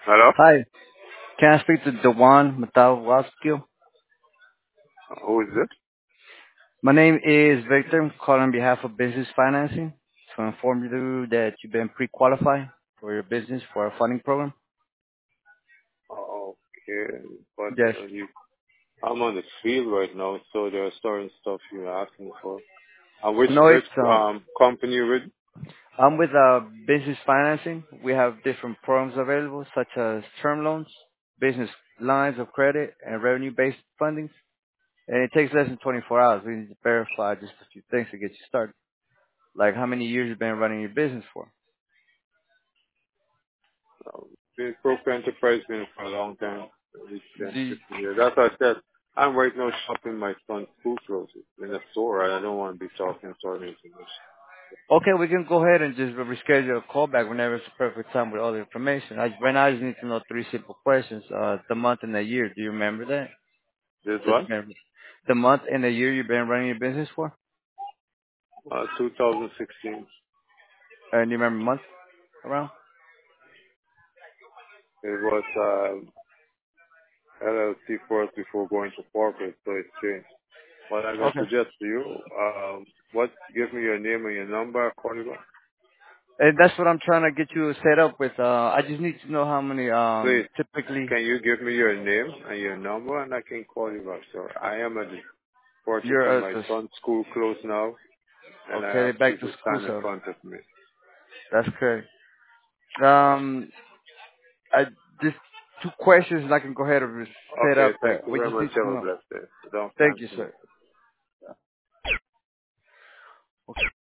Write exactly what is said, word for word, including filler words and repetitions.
Hello? Hi, can I speak to Dewan Matawalski? Who is this? My name is Victor. I'm calling on behalf of Business Financing to inform you that you've been pre-qualified for your business for a funding program. Okay, but Yes. uh, you, I'm on the field right now, so there are certain stuff you're asking for. And which No, which it's um. um company you with? I'm with uh, Business Financing. We have different programs available, such as term loans, business lines of credit, and revenue-based funding. And it takes less than twenty-four hours. We need to verify just a few things to get you started. Like how many years you've been running your business for. Um, been Proper Enterprise been for a long time. It's been Do you, fifteen years. That's what I said. I'm right now shopping my son's school clothes in a store. and I don't want to be talking certain information. Okay, we can go ahead and just reschedule a call back whenever it's the perfect time with all the information. I, right now, I just need to know three simple questions. Uh, the month and the year. Do you remember that? This That one? you remember. The month and the year you've been running your business for? Uh, two thousand sixteen. And you remember month around? It was uh, L L C first before going to corporate, so it's changed. What I'm going to Okay. suggest to you, um, what, give me your name and your number, I'll call you back. And that's what I'm trying to get you set up with. Uh, I just need to know how many, Please, um, typically can you give me your name and your number and I can call you back, sir. I am at the purchasing you're, uh, my just, son's school clothes now and I okay, have back to people school, stand in so front of me. that's correct. Um, I just two questions and I can go ahead and set Okay, up. Uh, thank you we very just much. need Have to a know. blessed day. Don't Thank you, cancel me. sir.